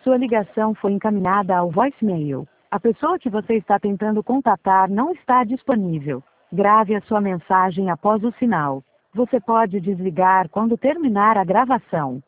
Sua ligação foi encaminhada ao voicemail. A pessoa que você está tentando contatar não está disponível. Grave a sua mensagem após o sinal. Você pode desligar quando terminar a gravação.